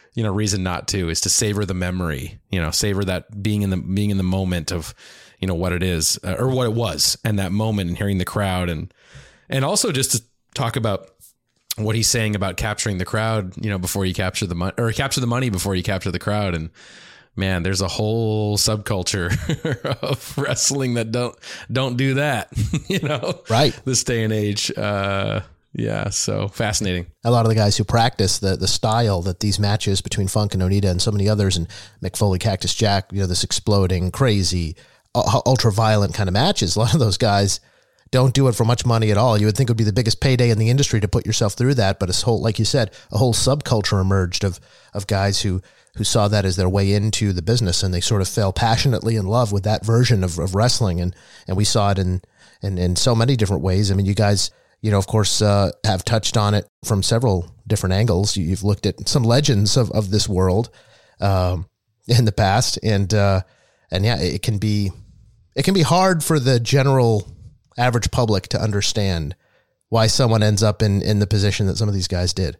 you know, reason not to, is to savor the memory, you know, savor that being in the, being in the moment of, you know, what it is uh, or what it was and that moment and hearing the crowd. And, and also just to talk about what he's saying about capturing the crowd, you know, before you capture the money or capture the money before you capture the crowd. And man, there's a whole subculture of wrestling that don't, don't do that, you know, right. This day and age. Uh, Yeah, so fascinating. A lot of the guys who practice the the style that these matches between Funk and Onita and so many others, and Mick Foley, Cactus Jack, you know, this exploding, crazy, uh, ultra violent kind of matches. A lot of those guys don't do it for much money at all. You would think it would be the biggest payday in the industry to put yourself through that, but it's whole, like you said, a whole subculture emerged of of guys who who saw that as their way into the business, and they sort of fell passionately in love with that version of, of wrestling, and and we saw it in, in in so many different ways. I mean, you guys, you know, of course, uh, have touched on it from several different angles. You've looked at some legends of, of this world um, in the past, and uh, and yeah, it can be it can be hard for the general average public to understand why someone ends up in, in the position that some of these guys did.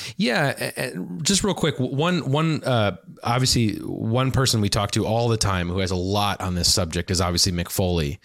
Yeah, just real quick, one one uh, obviously one person we talk to all the time who has a lot on this subject is obviously Mick Foley.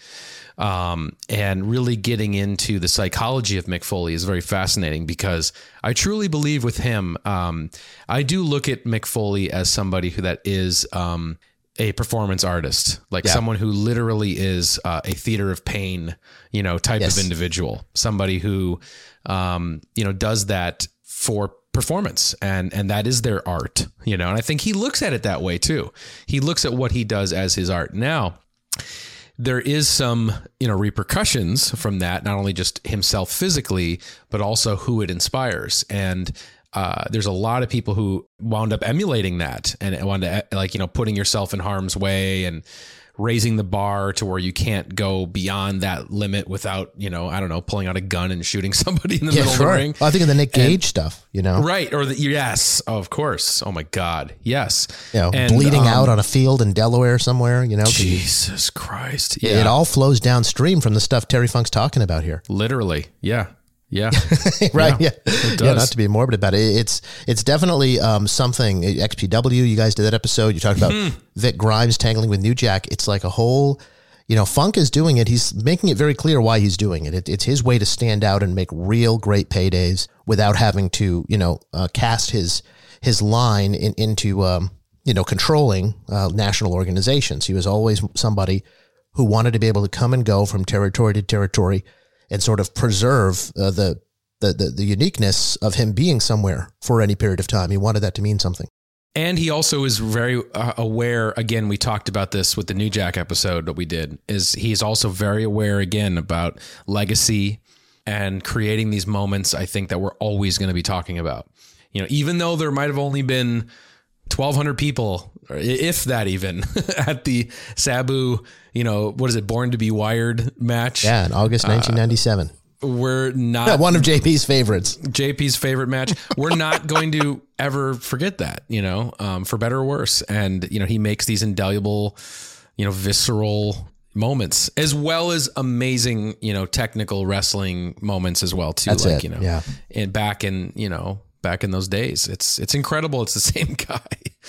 Um, and really getting into the psychology of Mick Foley is very fascinating, because I truly believe with him, um, I do look at Mick Foley as somebody who that is um, a performance artist, like yeah. someone who literally is uh, a theater of pain, you know, type yes. of individual, somebody who, um, you know, does that for performance, and and that is their art, you know, and I think he looks at it that way too. He looks at what he does as his art. Now, there is some, you know, repercussions from that, not only just himself physically, but also who it inspires. And uh, there's a lot of people who wound up emulating that and wound up, like, you know, putting yourself in harm's way and raising the bar to where you can't go beyond that limit without, you know, I don't know, pulling out a gun and shooting somebody in the yeah, middle sure. of the ring. Well, I think of the Nick Gage and, stuff, you know? Right. Or the, yes, oh, of course. Oh my God. Yes. You know, and, bleeding um, out on a field in Delaware somewhere, you know? Jesus Christ. Yeah. It all flows downstream from the stuff Terry Funk's talking about here. Literally. Yeah. Yeah. right. Yeah. Yeah. yeah. Not to be morbid about it. It's, it's definitely um, something. X P W, you guys did that episode. You talked about mm. Vic Grimes tangling with New Jack. It's like a whole, you know, Funk is doing it. He's making it very clear why he's doing it. it it's his way to stand out and make real great paydays without having to, you know, uh, cast his, his line in, into, um, you know, controlling uh, national organizations. He was always somebody who wanted to be able to come and go from territory to territory and sort of preserve uh, the, the, the, the uniqueness of him being somewhere for any period of time. He wanted that to mean something. And he also is very uh, aware, again, we talked about this with the New Jack episode that we did, is he's also very aware, again, about legacy and creating these moments, I think, that we're always going to be talking about. You know, even though there might have only been twelve hundred people, or if that even, at the Sabu, you know, what is it, Born to be Wired match? Yeah, in August nineteen ninety-seven. Uh, we're not... One of J P's favorites. J P's favorite match. We're not going to ever forget that, you know, um, for better or worse. And, you know, he makes these indelible, you know, visceral moments, as well as amazing, you know, technical wrestling moments as well, too. That's like, it. you know, yeah. And back in, you know, back in those days, it's, it's incredible. It's the same guy,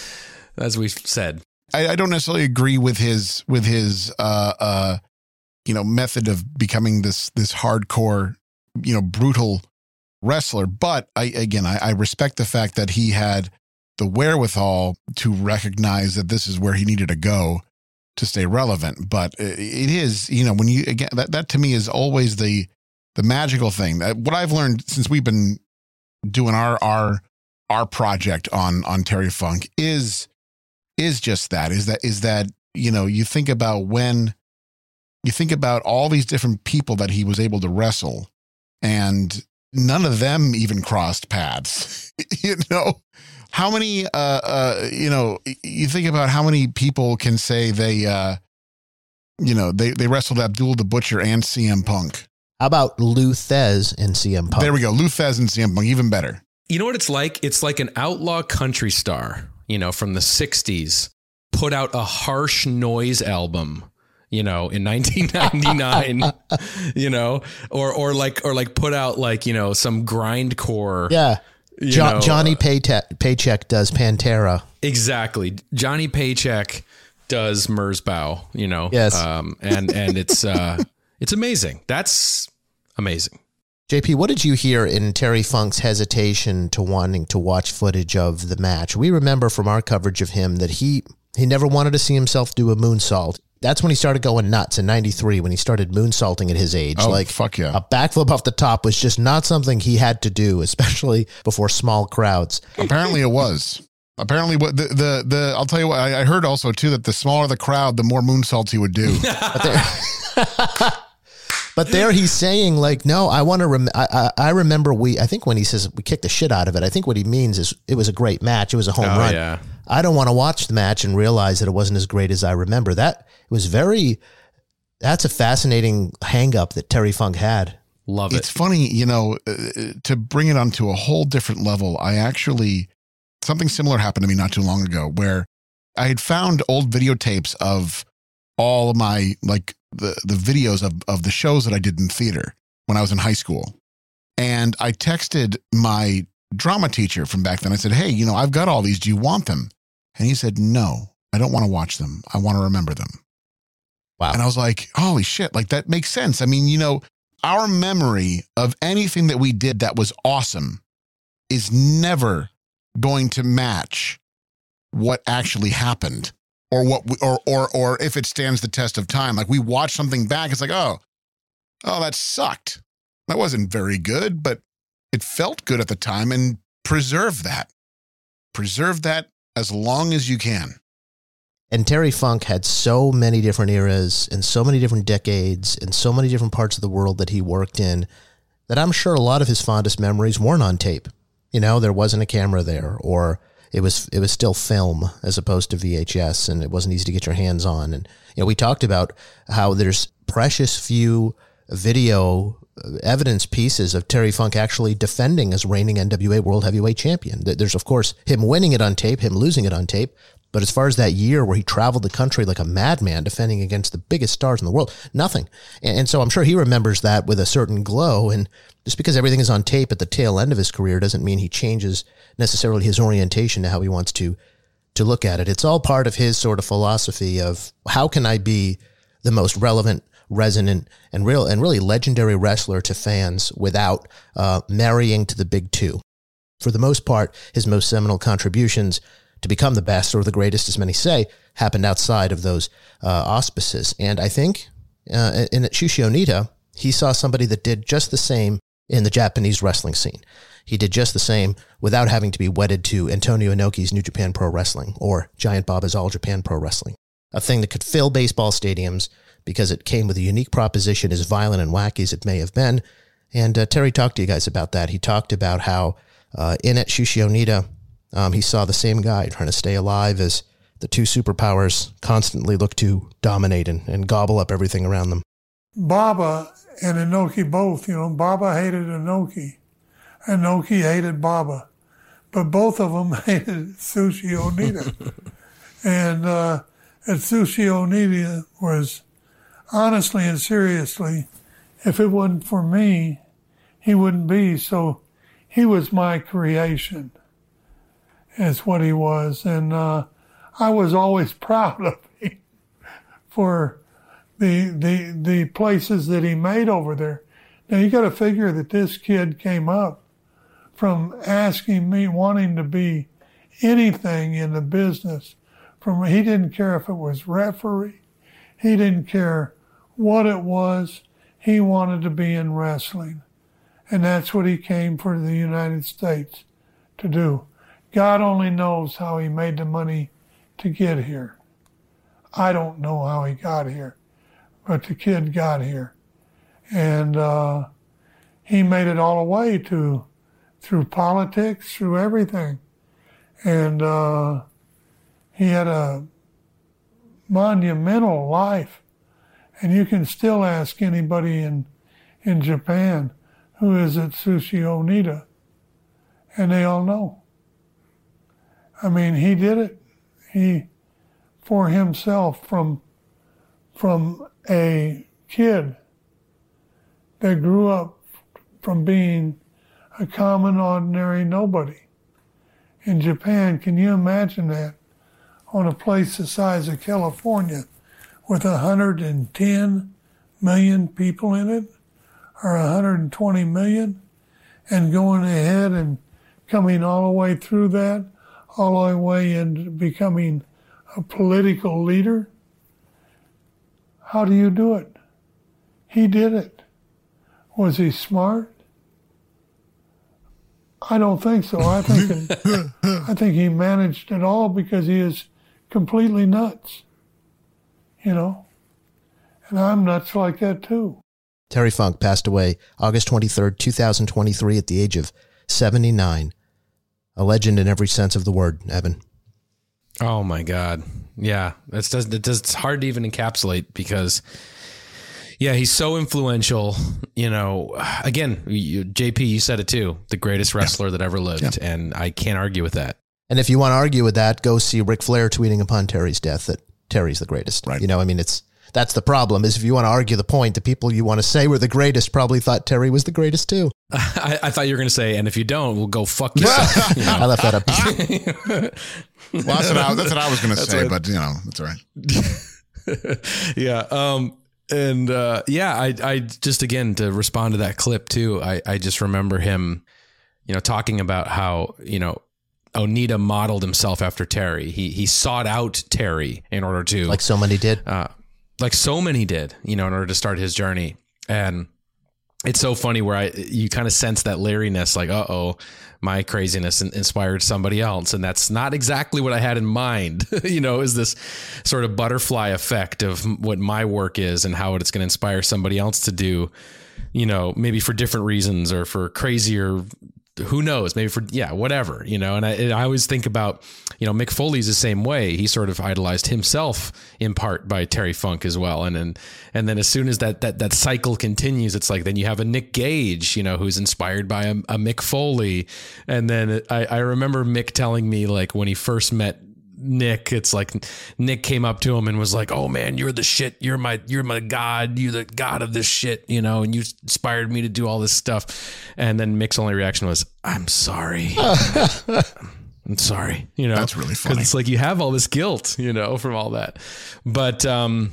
as we've said. I, I don't necessarily agree with his, with his, uh, uh, you know, method of becoming this, this hardcore, you know, brutal wrestler. But I, again, I, I respect the fact that he had the wherewithal to recognize that this is where he needed to go to stay relevant. But it is, you know, when you, again, that, that to me is always the, the magical thing. What I've learned since we've been doing our, our, our project on, on Terry Funk is, is just that, is that, is that, you know, you think about when, You think about all these different people that he was able to wrestle, and none of them even crossed paths. You know, how many, uh, uh, you know, you think about how many people can say they, uh, you know, they, they wrestled Abdul the Butcher and C M Punk. How about Lou Thez and C M Punk? There we go. Lou Thez and C M Punk, even better. You know what it's like? It's like an outlaw country star, you know, from the sixties, put out a Harsh Noise album, you know, in nineteen ninety-nine, you know, or, or like, or like put out like, you know, some grindcore, yeah, Jo- know, Johnny Payte- Paycheck does Pantera. Exactly. Johnny Paycheck does Merzbow, you know. Yes. Um, and and it's uh, it's amazing. That's amazing. J P, what did you hear in Terry Funk's hesitation to wanting to watch footage of the match? We remember from our coverage of him that he he never wanted to see himself do a moonsault. That's when he started going nuts in ninety-three, when he started moonsaulting at his age. Oh, like, fuck yeah. A backflip off the top was just not something he had to do, especially before small crowds. Apparently it was. Apparently, what the, the, the, I'll tell you what, I, I heard also, too, that the smaller the crowd, the more moonsaults he would do. But there, but there he's saying, like, no, I want to, rem- I, I, I remember we, I think when he says we kicked the shit out of it, I think what he means is it was a great match. It was a home Oh, run. yeah. I don't want to watch the match and realize that it wasn't as great as I remember. That it was very, that's a fascinating hang up that Terry Funk had. Love it. It's funny, you know, uh, to bring it onto a whole different level. I actually, something similar happened to me not too long ago where I had found old videotapes of all of my, like the, the videos of, of the shows that I did in theater when I was in high school. And I texted my drama teacher from back then. I said, hey, you know, I've got all these. Do you want them? And he said, no, I don't want to watch them. I want to remember them. Wow. And I was like, holy shit, like that makes sense. I mean, you know, our memory of anything that we did that was awesome is never going to match what actually happened or what, we, or, or, or if it stands the test of time. Like we watch something back, it's like, oh, oh, that sucked. That wasn't very good, but it felt good at the time, and preserve that. Preserve that as long as you can. And Terry Funk had so many different eras and so many different decades and so many different parts of the world that he worked in that I'm sure a lot of his fondest memories weren't on tape. You know, there wasn't a camera there, or it was it was still film as opposed to V H S, and it wasn't easy to get your hands on. And, you know, we talked about how there's precious few video evidence pieces of Terry Funk actually defending as reigning N W A World Heavyweight Champion. There's, of course, him winning it on tape, him losing it on tape. But as far as that year where he traveled the country like a madman defending against the biggest stars in the world, nothing. And, and so I'm sure he remembers that with a certain glow. And just because everything is on tape at the tail end of his career doesn't mean he changes necessarily his orientation to how he wants to, to look at it. It's all part of his sort of philosophy of how can I be the most relevant, resonant, and real and really legendary wrestler to fans without uh, marrying to the big two. For the most part, his most seminal contributions to become the best or the greatest, as many say, happened outside of those uh, auspices. And I think uh, in Shushi Onita, he saw somebody that did just the same in the Japanese wrestling scene. He did just the same without having to be wedded to Antonio Inoki's New Japan Pro Wrestling or Giant Baba's All Japan Pro Wrestling. A thing that could fill baseball stadiums because it came with a unique proposition, as violent and wacky as it may have been. And uh, Terry talked to you guys about that. He talked about how uh, in at Shushi Onita, Um, he saw the same guy trying to stay alive as the two superpowers constantly look to dominate and, and gobble up everything around them. Baba and Inoki both, you know, Baba hated Inoki. Inoki hated Baba. But both of them hated Shushi Onita. and uh, at Shushi Onita was, honestly and seriously, if it wasn't for me, he wouldn't be. So he was my creation. Is what he was, and uh, I was always proud of him for the the the places that he made over there. Now you got to figure that this kid came up from asking me, wanting to be anything in the business. From he didn't care if it was referee, he didn't care what it was. He wanted to be in wrestling, and that's what he came for the United States to do. God only knows how he made the money to get here. I don't know how he got here, but the kid got here. And uh, he made it all the way to, through politics, through everything. And uh, he had a monumental life. And you can still ask anybody in, in Japan who is at Shushi Onita, and they all know. I mean, he did it. He, for himself, from from a kid that grew up from being a common, ordinary nobody. In Japan, can you imagine that? On a place the size of California with one hundred ten million people in it, or one hundred twenty million, and going ahead and coming all the way through that, all the way into becoming a political leader? How do you do it? He did it. Was he smart? I don't think so. I think I think he managed it all because he is completely nuts, you know, and I'm nuts like that too. Terry Funk passed away August twenty-third, two thousand twenty-three at the age of seventy-nine. A legend in every sense of the word, Evan. Oh my God. Yeah. That's does it does it's hard to even encapsulate because yeah, he's so influential, you know, again, you, J P, you said it too, the greatest wrestler yeah. that ever lived. Yeah. And I can't argue with that. And if you want to argue with that, go see Ric Flair tweeting upon Terry's death that Terry's the greatest. Right. You know, I mean, it's, that's the problem is if you want to argue the point, the people you want to say were the greatest probably thought Terry was the greatest too. I, I thought you were going to say, and if you don't, we'll go fuck yourself. You know? I left that up. Well, that's what I, that's what I was going to say, right. But you know, that's all right. yeah. Um, and, uh, yeah, I, I just, again, to respond to that clip too, I, I just remember him, you know, talking about how, you know, Onita modeled himself after Terry. He, he sought out Terry in order to, like so many did, uh, like so many did, you know, in order to start his journey. And it's so funny where I, you kind of sense that leeriness, like, uh-oh, my craziness inspired somebody else. And that's not exactly what I had in mind, you know, is this sort of butterfly effect of what my work is and how it's going to inspire somebody else to do, you know, maybe for different reasons or for crazier, who knows, maybe for, yeah, whatever, you know, and I, and I always think about, you know, Mick Foley's the same way. He sort of idolized himself in part by Terry Funk as well. And, and, and then as soon as that, that, that cycle continues, it's like, then you have a Nick Gage, you know, who's inspired by a, a Mick Foley. And then I, I remember Mick telling me, like, when he first met Nick, it's like Nick came up to him and was like, "Oh man, you're the shit. You're my, you're my God. You're the God of this shit, you know, and you inspired me to do all this stuff." And then Mick's only reaction was, "I'm sorry." I'm sorry. You know, that's really funny. It's like you have all this guilt, you know, from all that. But um,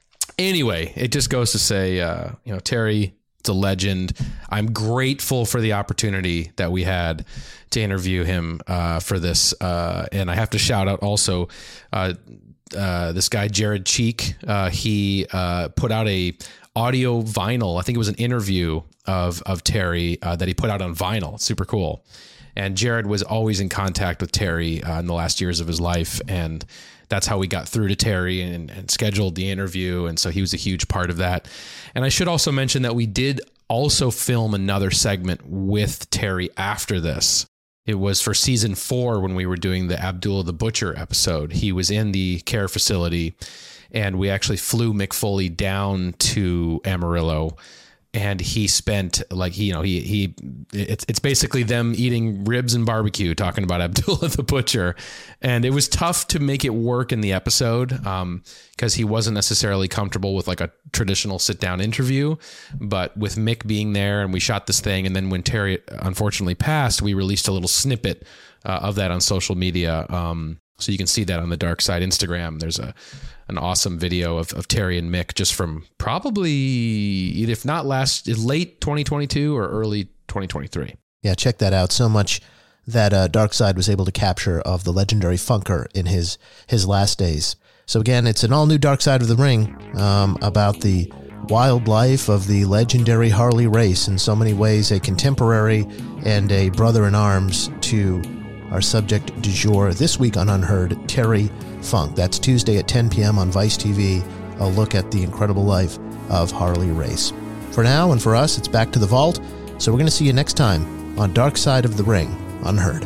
anyway, it just goes to say, uh, you know, Terry, it's a legend. I'm grateful for the opportunity that we had to interview him uh, for this. Uh, and I have to shout out also uh, uh, this guy, Jared Cheek. Uh, he uh, put out a audio vinyl. I think it was an interview of, of Terry uh, that he put out on vinyl. It's super cool. And Jared was always in contact with Terry uh, in the last years of his life. And that's how we got through to Terry and, and scheduled the interview. And so he was a huge part of that. And I should also mention that we did also film another segment with Terry after this. It was for season four when we were doing the Abdullah the Butcher episode. He was in the care facility and we actually flew Mick Foley down to Amarillo. And he spent like, he, you know, he, he, it's, it's basically them eating ribs and barbecue, talking about Abdullah the Butcher. And it was tough to make it work in the episode um, because he wasn't necessarily comfortable with like a traditional sit down interview, but with Mick being there and we shot this thing. And then when Terry unfortunately passed, we released a little snippet uh, of that on social media. Um, so you can see that on the Dark Side Instagram. There's a, an awesome video of, of Terry and Mick just from probably, if not last, late twenty twenty-two or early twenty twenty-three. Yeah, check that out. So much that uh, Dark Side was able to capture of the legendary Funker in his his last days. So again, it's an all-new Dark Side of the Ring um, about the wild life of the legendary Harley Race, in so many ways a contemporary and a brother-in-arms to our subject du jour this week on Unheard, Terry Funk. That's Tuesday at ten p.m. on Vice T V, a look at the incredible life of Harley Race. For now and for us, it's back to the vault, so we're going to see you next time on Dark Side of the Ring, Unheard.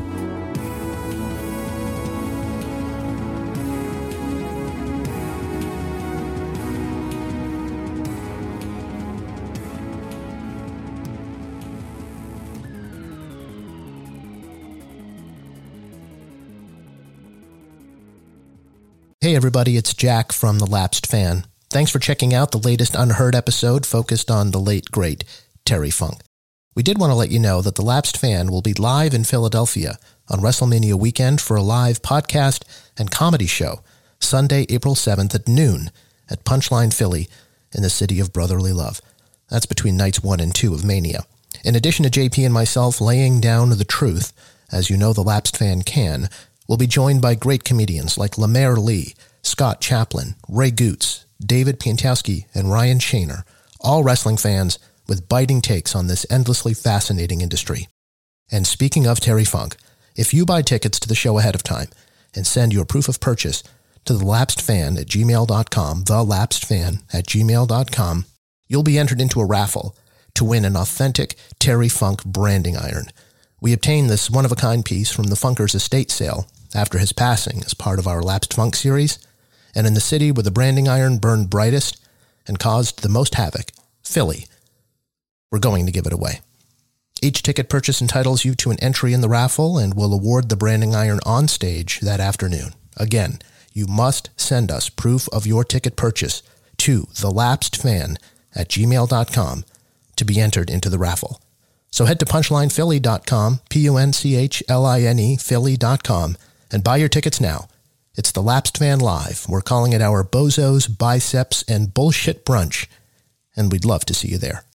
Hey everybody, it's Jack from The Lapsed Fan. Thanks for checking out the latest Unheard episode focused on the late, great Terry Funk. We did want to let you know that The Lapsed Fan will be live in Philadelphia on WrestleMania weekend for a live podcast and comedy show, Sunday, April seventh at noon at Punchline Philly in the city of brotherly love. That's between nights one and two of Mania. In addition to J P and myself laying down the truth, as you know The Lapsed Fan can, we'll be joined by great comedians like Lemaire Lee, Scott Chaplin, Ray Goots, David Piantowski, and Ryan Shaner, all wrestling fans with biting takes on this endlessly fascinating industry. And speaking of Terry Funk, if you buy tickets to the show ahead of time and send your proof of purchase to thelapsedfan at gmail dot com, thelapsedfan at gmail dot com, you'll be entered into a raffle to win an authentic Terry Funk branding iron. We obtained this one-of-a-kind piece from the Funker's estate sale after his passing as part of our Lapsed Funk series, and in the city where the branding iron burned brightest and caused the most havoc, Philly, we're going to give it away. Each ticket purchase entitles you to an entry in the raffle and will award the branding iron on stage that afternoon. Again, you must send us proof of your ticket purchase to thelapsedfan at gmail dot com to be entered into the raffle. So head to punchline philly dot com, P U N C H L I N E, philly dot com, and buy your tickets now. It's The Lapsed Fan Live. We're calling it our Bozos, Biceps, and Bullshit Brunch, and we'd love to see you there.